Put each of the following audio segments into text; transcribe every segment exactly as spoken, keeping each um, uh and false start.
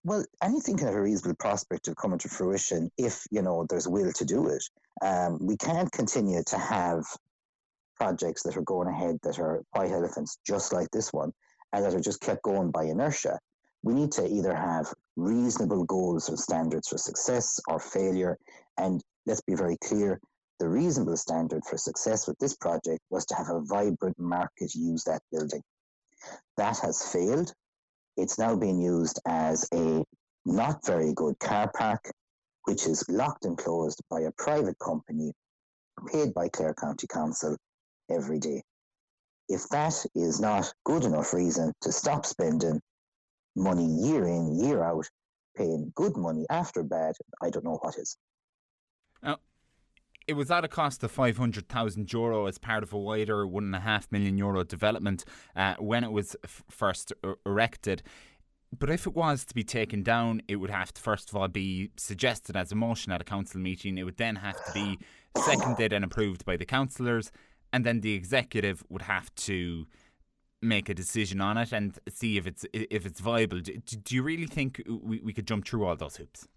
Well, anything can have a reasonable prospect of coming to fruition if, you know, there's will to do it. Um, we can't continue to have projects that are going ahead that are white elephants just like this one and that are just kept going by inertia. We need to either have reasonable goals or standards for success or failure. And let's be very clear, the reasonable standard for success with this project was to have a vibrant market use that building. That has failed. It's now being used as a not very good car park, which is locked and closed by a private company paid by Clare County Council every day. If that is not good enough reason to stop spending money year in, year out, paying good money after bad, I don't know what is. Now, it was at a cost of five hundred thousand euro as part of a wider one point five million euro development uh, when it was f- first er- erected. But if it was to be taken down, it would have to first of all be suggested as a motion at a council meeting. It would then have to be seconded and approved by the councillors, and then the executive would have to make a decision on it and see if it's if it's viable. Do, do you really think we, we could jump through all those hoops?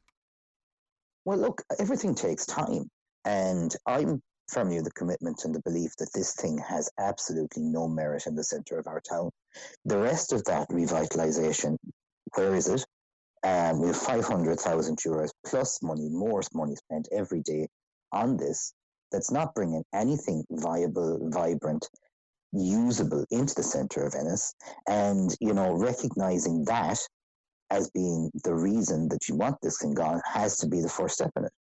Well, look, everything takes time. And I'm firmly of the commitment and the belief that this thing has absolutely no merit in the centre of our town. The rest of that revitalisation, where is it? Um, we have five hundred thousand euros plus money, more money spent every day on this. That's not bringing anything viable, vibrant, usable into the centre of Ennis. And, you know, recognising that as being the reason that you want this thing gone has to be the first step in it.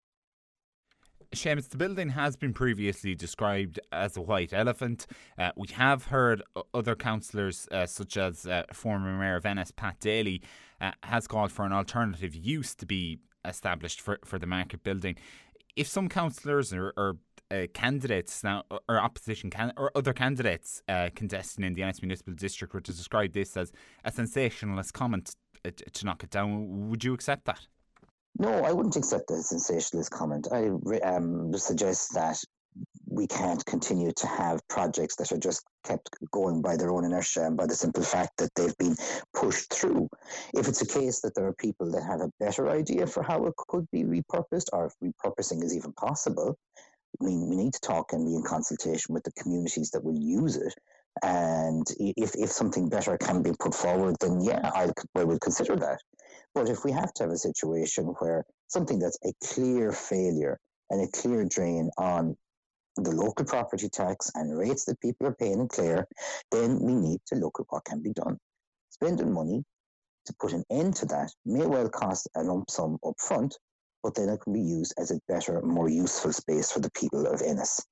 Seamus, the building has been previously described as a white elephant. Uh, we have heard other councillors, uh, such as uh, former Mayor of Ennis, Pat Daly, uh, has called for an alternative use to be established for, for the market building. If some councillors or, or uh, candidates now, or opposition can, or other candidates uh, contesting in the Ennis Municipal District were to describe this as a sensationalist comment uh, to knock it down, would you accept that? No, I wouldn't accept the sensationalist comment. I um, suggest that we can't continue to have projects that are just kept going by their own inertia and by the simple fact that they've been pushed through. If it's a case that there are people that have a better idea for how it could be repurposed, or if repurposing is even possible, I mean, we need to talk and be in consultation with the communities that will use it. And if, if something better can be put forward, then yeah, I, I would consider that. But if we have to have a situation where something that's a clear failure and a clear drain on the local property tax and rates that people are paying in Clare, then we need to look at what can be done. Spending money to put an end to that may well cost a lump sum up front, but then it can be used as a better, more useful space for the people of Ennis.